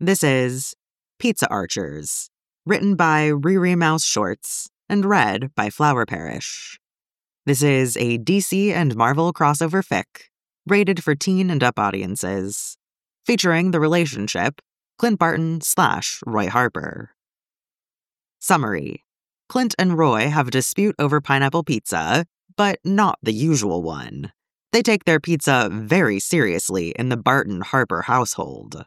This is Pizza Archers, written by Riri Mouse Shorts and read by Flower Parish. This is a DC and Marvel crossover fic, rated for teen and up audiences, featuring the relationship Clint Barton/Roy Harper. Summary: Clint and Roy have a dispute over pineapple pizza, but not the usual one. They take their pizza very seriously in the Barton-Harper household.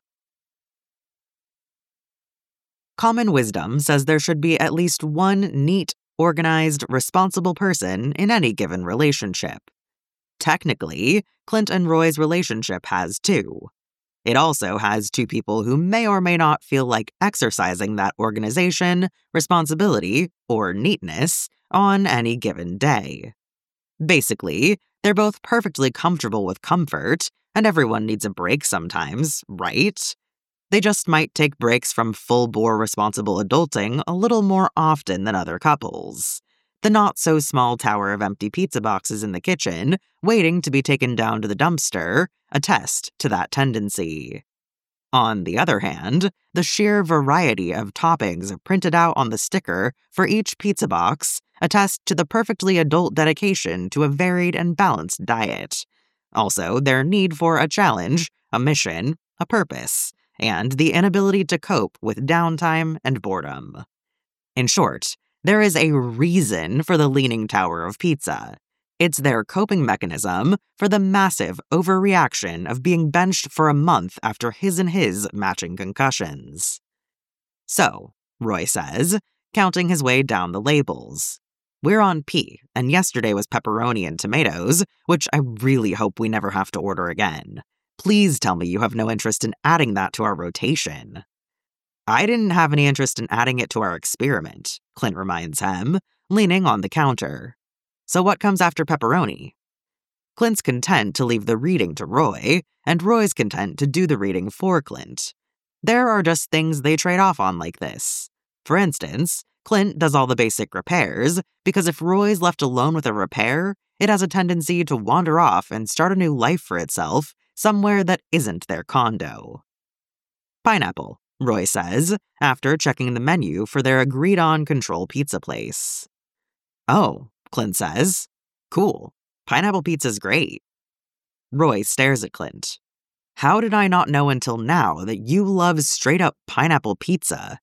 Common wisdom says there should be at least one neat, organized, responsible person in any given relationship. Technically, Clint and Roy's relationship has two. It also has two people who may or may not feel like exercising that organization, responsibility, or neatness on any given day. Basically, they're both perfectly comfortable with comfort, and everyone needs a break sometimes, right? They just might take breaks from full-bore responsible adulting a little more often than other couples. The not-so-small tower of empty pizza boxes in the kitchen, waiting to be taken down to the dumpster, attest to that tendency. On the other hand, the sheer variety of toppings printed out on the sticker for each pizza box attest to the perfectly adult dedication to a varied and balanced diet. Also, their need for a challenge, a mission, a purpose, and the inability to cope with downtime and boredom. In short, there is a reason for the Leaning Tower of Pizza. It's their coping mechanism for the massive overreaction of being benched for a month after his and his matching concussions. So, Roy says, counting his way down the labels. We're on P, and yesterday was pepperoni and tomatoes, which I really hope we never have to order again. Please tell me you have no interest in adding that to our rotation. I didn't have any interest in adding it to our experiment, Clint reminds him, leaning on the counter. So what comes after pepperoni? Clint's content to leave the reading to Roy, and Roy's content to do the reading for Clint. There are just things they trade off on like this. For instance, Clint does all the basic repairs, because if Roy's left alone with a repair, it has a tendency to wander off and start a new life for itself somewhere that isn't their condo. Pineapple, Roy says, after checking the menu for their agreed-on control pizza place. Oh, Clint says. Cool. Pineapple pizza's great. Roy stares at Clint. How did I not know until now that you love straight-up pineapple pizza?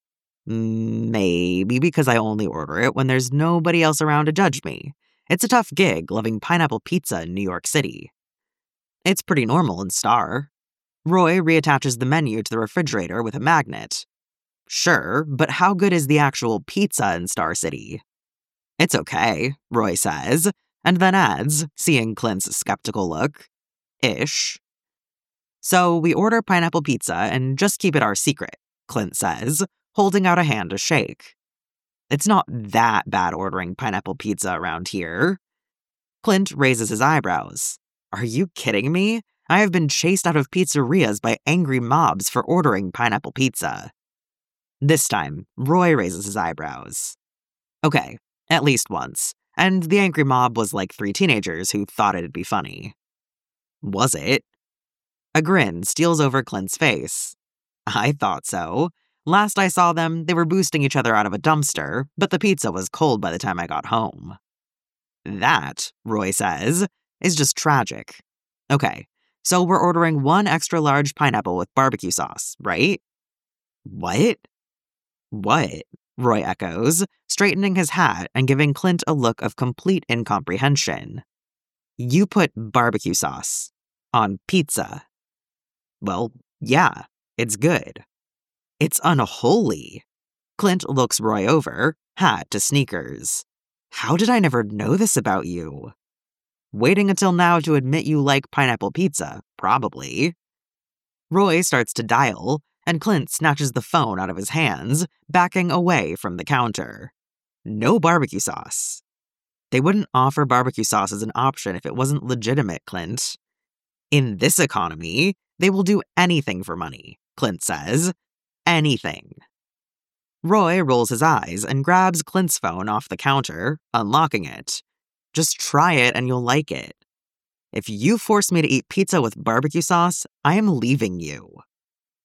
Maybe because I only order it when there's nobody else around to judge me. It's a tough gig loving pineapple pizza in New York City. It's pretty normal in Star. Roy reattaches the menu to the refrigerator with a magnet. Sure, but how good is the actual pizza in Star City? It's okay, Roy says, and then adds, seeing Clint's skeptical look. Ish. So we order pineapple pizza and just keep it our secret, Clint says, holding out a hand to shake. It's not that bad ordering pineapple pizza around here. Clint raises his eyebrows. Are you kidding me? I have been chased out of pizzerias by angry mobs for ordering pineapple pizza. This time, Roy raises his eyebrows. Okay, at least once. And the angry mob was like 3 teenagers who thought it'd be funny. Was it? A grin steals over Clint's face. I thought so. Last I saw them, they were boosting each other out of a dumpster, but the pizza was cold by the time I got home. That, Roy says, is just tragic. Okay, so we're ordering 1 extra large pineapple with barbecue sauce, right? What? What? Roy echoes, straightening his hat and giving Clint a look of complete incomprehension. You put barbecue sauce on pizza. Well, yeah, it's good. It's unholy. Clint looks Roy over, hat to sneakers. How did I never know this about you? Waiting until now to admit you like pineapple pizza, probably. Roy starts to dial, and Clint snatches the phone out of his hands, backing away from the counter. No barbecue sauce. They wouldn't offer barbecue sauce as an option if it wasn't legitimate, Clint. In this economy, they will do anything for money, Clint says. Anything. Roy rolls his eyes and grabs Clint's phone off the counter, unlocking it. Just try it and you'll like it. If you force me to eat pizza with barbecue sauce, I am leaving you.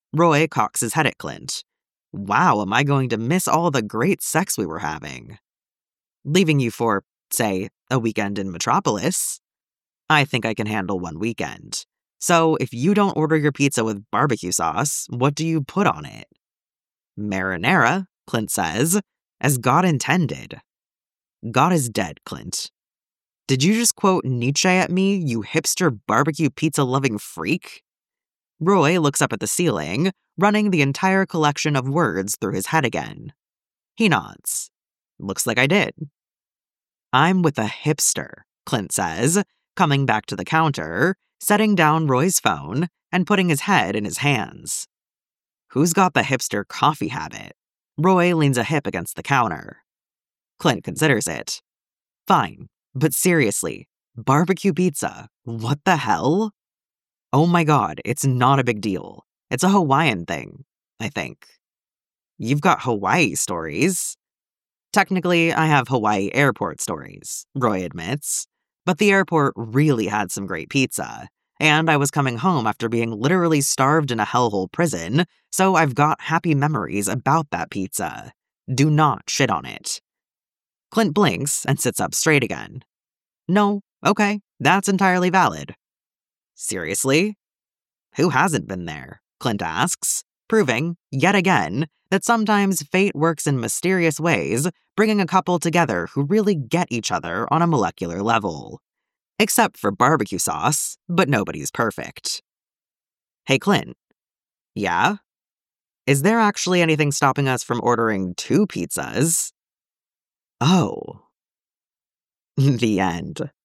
Roy cocks his head at Clint. Wow, am I going to miss all the great sex we were having? Leaving you for, say, a weekend in Metropolis. I think I can handle one weekend. So if you don't order your pizza with barbecue sauce, what do you put on it? Marinara, Clint says, as God intended. God is dead, Clint. Did you just quote Nietzsche at me, you hipster barbecue pizza-loving freak? Roy looks up at the ceiling, running the entire collection of words through his head again. He nods. Looks like I did. I'm with a hipster, Clint says, coming back to the counter, setting down Roy's phone, and putting his head in his hands. Who's got the hipster coffee habit? Roy leans a hip against the counter. Clint considers it. Fine, but seriously, barbecue pizza, what the hell? Oh my god, it's not a big deal. It's a Hawaiian thing, I think. You've got Hawaii stories. Technically, I have Hawaii airport stories, Roy admits. But the airport really had some great pizza. And I was coming home after being literally starved in a hellhole prison, so I've got happy memories about that pizza. Do not shit on it. Clint blinks and sits up straight again. No, okay, that's entirely valid. Seriously? Who hasn't been there? Clint asks, proving, yet again, that sometimes fate works in mysterious ways, bringing a couple together who really get each other on a molecular level. Except for barbecue sauce, but nobody's perfect. Hey, Clint. Yeah? Is there actually anything stopping us from ordering 2 pizzas? Oh. The end.